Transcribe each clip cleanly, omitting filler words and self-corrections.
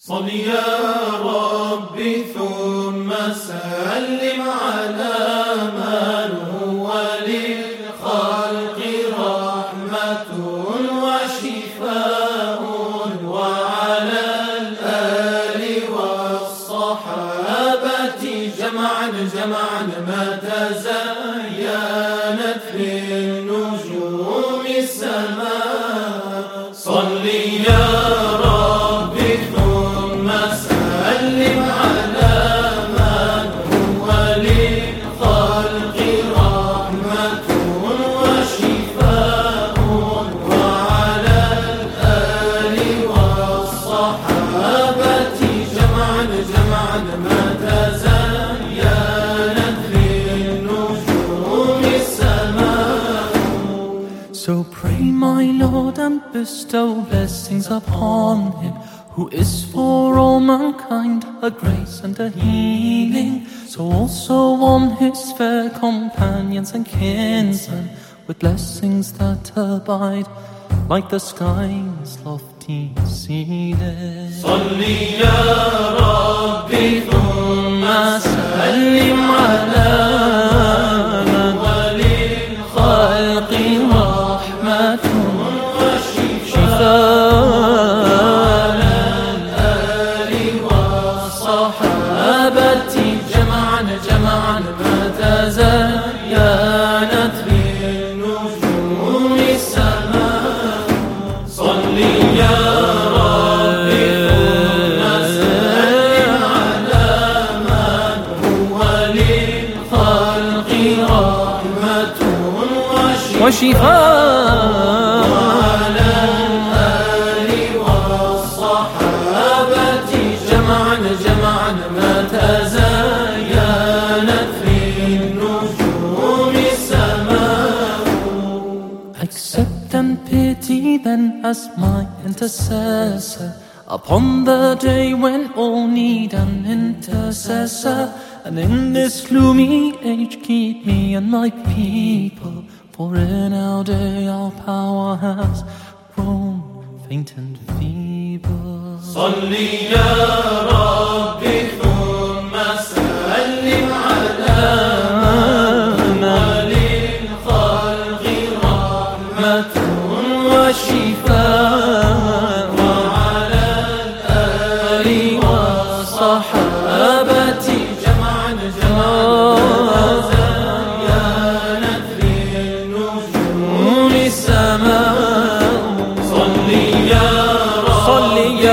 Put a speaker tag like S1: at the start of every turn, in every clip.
S1: صل يا ربي ثم سلم على من هو للخلق رحمة وشفاء، وعلى الآل والصحابة جمعا ما تزينت في النجوم السماء. صل يا ربي ثم سلم على من هو للخلق رحمة وشفاء، وعلى الآل والصحابة جمعا ما تزينت في النجوم السماء.
S2: So pray, my Lord, and bestow blessings upon him, who is for all mankind a grace and a healing. So also on his fair companions and kinsmen, with blessings that abide like the sky's lofty ceiling.
S1: صلي يا ربي ثم سلم على من هو للخلق رحمة وشفاء، صحابة جمعا ما تزينت في النجوم السماء. صل يا ربي ثم سلم على من هو للخلق رحمة
S2: وشفاء،
S1: وعلى الآل والصحابة جمعا ما تزينت في النجوم السماء.
S2: Accept and pity then as my intercessor upon the day when all need an intercessor. And in this gloomy age keep me and my people, for in our day our power has grown faint and feeble.
S1: صل يا ربي ثم سلم على من هو للخلق رحمة وشفاء، وعلى الآل والصحابة جمعا تزينت في النجوم السماء. صل يا ربي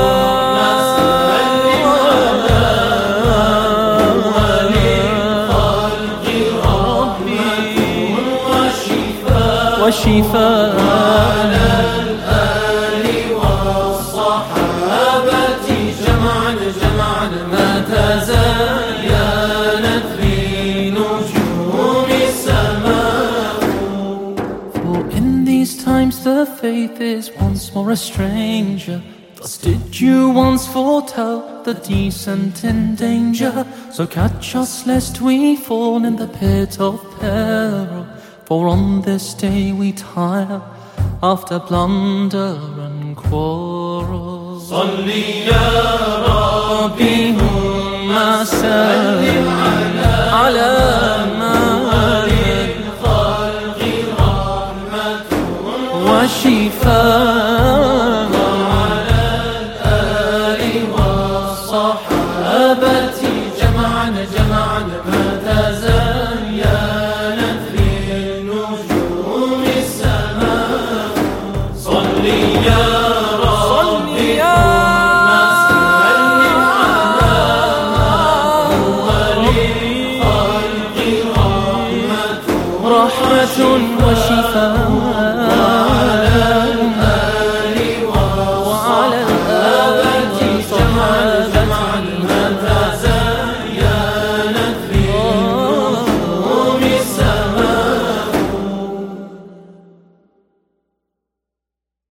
S2: وشفاء،
S1: وعلى الآل والصحابة جمعا ما تزينت في نجوم السماء.
S2: For in these times the faith is once more a stranger. Thus did you once foretell the decent in danger. So catch us lest we fall in the pit of peril, for on this day we tire after blunder and quarrel.
S1: صل يا ربي ثم سلم على من هو للخلق رحمة
S2: وشفاء،
S1: وعلى الآل والصحابة جمعا ما تزينت في النجوم السماء. صل يا ربي ثم سلم على من هو للخلق رحمة
S2: رحمة وشفاء.